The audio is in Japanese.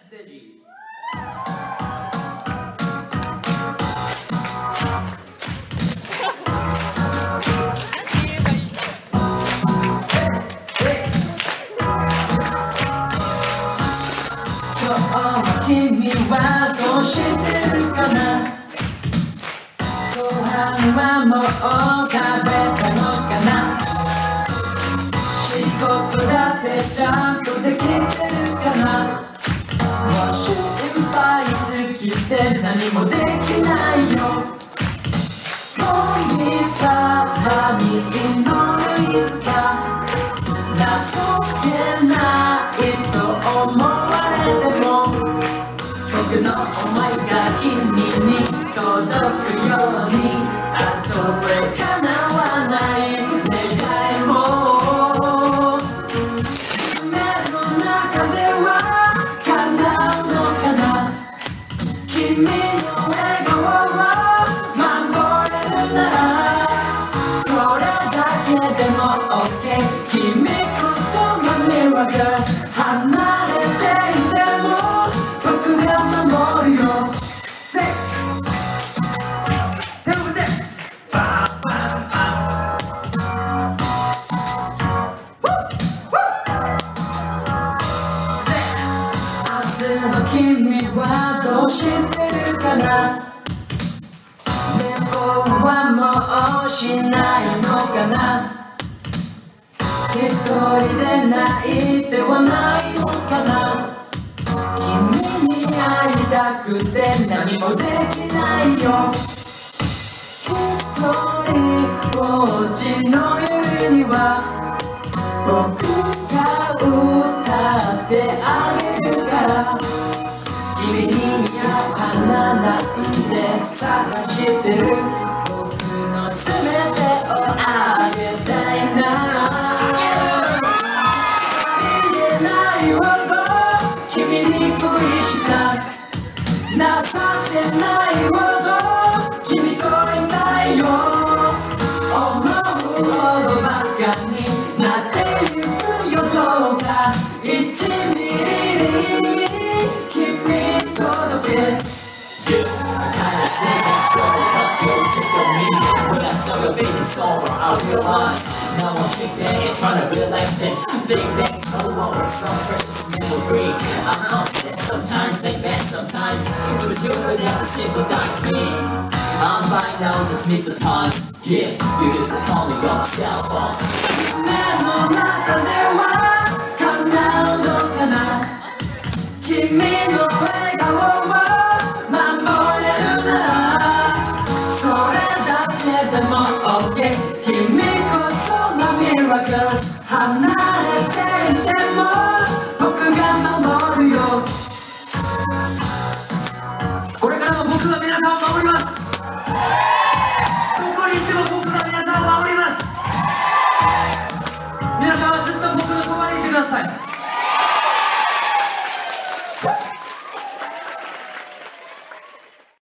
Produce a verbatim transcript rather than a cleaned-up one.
セージ。 君はどうしてるかな。ご飯はもう食べたのかな。仕事だってちゃんとできてるかな。もう心配すぎて何もできないよ。神様に祈るいつか情けないと思われても僕の想いが君に届くようにあとで叶わない願いも夢の中では叶うのかな。君の笑顔を守れるならそれだけでも OK。 君こそのミラクル。離れていても僕が守るよ。せっ手を振ってパンパンパン。明日の君はどうしてるかな。寝坊はもうしないのかな。一人で泣いてはないのかな。君に会いたくて何もできないよ。一人ぼっちの夜には僕が歌ってあげるから。君に似合う花なんて探してる。僕の全てをあげたいな。君に恋した情けないほど君といたいよ。思うほどバカになってゆくよ。どうかいちミリでいい君に届け。When I saw your face, it's over, I realized now I'm thinking and trying to realize that they back so long, some precious memory. I know that sometimes they bad, sometimes it was you that have to sympathize me. I'm fine now, just miss the time. Yeah, you just call me on my cell phone. 夢の中では叶うのかな。君の笑顔を守れるならそれだけでも OK。 君こそのミラクル。離れていても僕が守るよ。これからも僕が皆さんを守ります。どこにいても僕が皆さんを守ります。皆さんはずっと僕のそばにいてください。